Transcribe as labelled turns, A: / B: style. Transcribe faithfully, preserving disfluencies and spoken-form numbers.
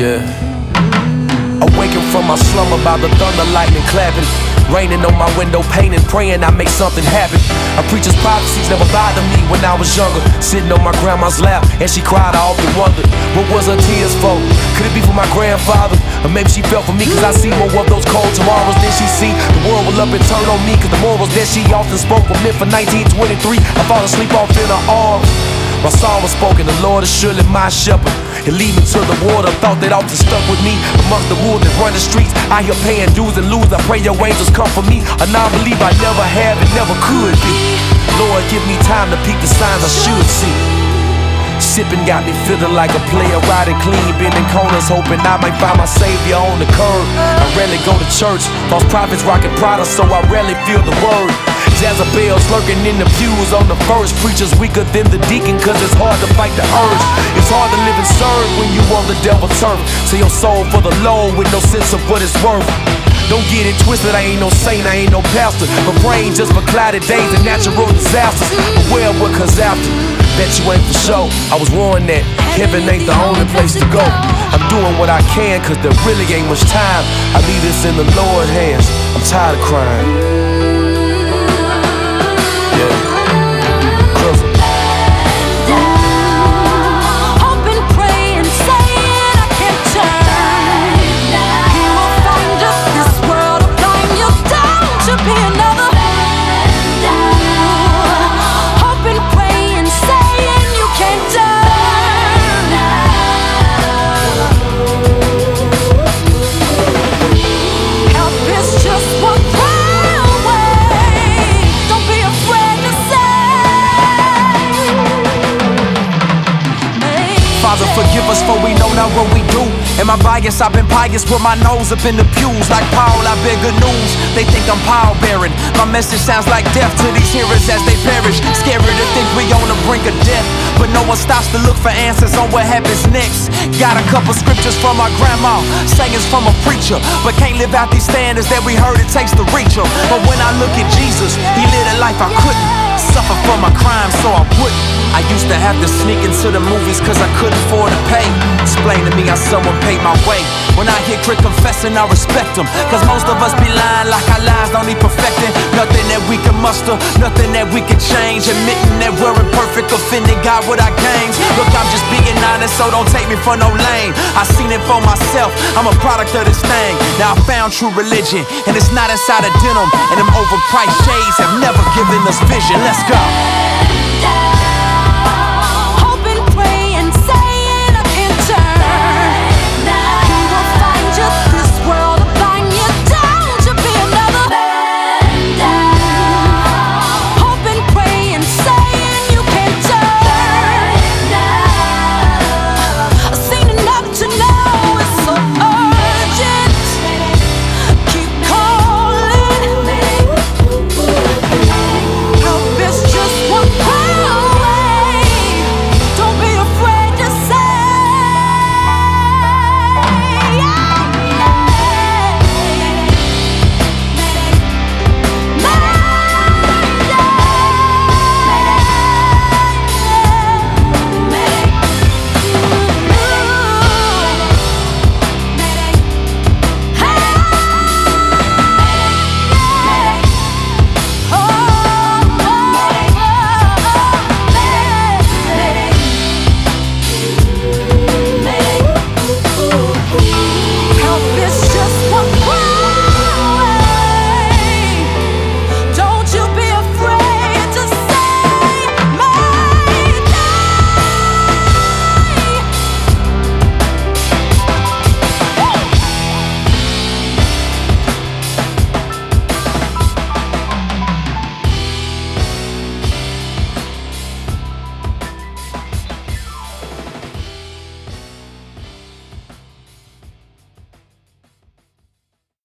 A: Yeah. Awakened from my slumber by the thunder, lightning clapping, raining on my window, painting, praying I make something happen. A preacher's prophecies never bothered me when I was younger. Sitting on my grandma's lap and she cried, I often wondered, what was her tears for? Could it be for my grandfather? Or maybe she felt for me cause I see more of those cold tomorrows than she see. The world will up and turn on me cause the morals that she often spoke were meant for nineteen twenty-three. I fall asleep off in her arms. My song was spoken, the Lord is surely my shepherd. He'll lead me to the water, thought that often stuck with me. Amongst the wolves that run the streets, I hear paying dues and lose. I pray your angels come for me. A non-believer I never have and never could be. Lord, give me time to peek the signs I should see. Sipping got me feeling like a player, riding clean, bending corners, hoping I might find my savior on the curb. I rarely go to church, false prophets rocking Prada, so I rarely feel the word. Jezebel's lurking in the pews on the first. Preachers weaker than the deacon cause it's hard to fight the urge. It's hard to live and serve when you on the devil's turf. Sell your soul for the Lord with no sense of what it's worth. Don't get it twisted, I ain't no saint, I ain't no pastor. My brain just for clouded days and natural disasters. Beware what comes after, bet you ain't for sure. I was warned that heaven ain't the only place to go. I'm doing what I can cause there really ain't much time. I leave this in the Lord's hands, I'm tired of crying.
B: Father, forgive us for we know not what we do. Am I biased? I've been pious with my nose up in the pews. Like Paul, I bear good news. They think I'm power bearing. My message sounds like death to these hearers as they perish. Scary to think we on the brink of death, but no one stops to look for answers on what happens next. Got a couple scriptures from my grandma, sayings from a preacher, but can't live out these standards that we heard it takes to reach them. But when I look at Jesus, he lived a life I couldn't. Suffer for my crimes so I wouldn't. I used to have to sneak into the movies cause I couldn't afford to pay. Explain to me how someone paid my way. When I hear Crit confessing, I respect them, cause most of us be lying like our lives don't need perfecting. Nothing that we can muster, nothing that we can change. Admitting that we're imperfect, offending God with our games. Look, I'm just being honest, so don't take me for no lame. I seen it for myself, I'm a product of this thing. Now I found true religion, and it's not inside of denim. And them overpriced shades have never given us vision. Let's go.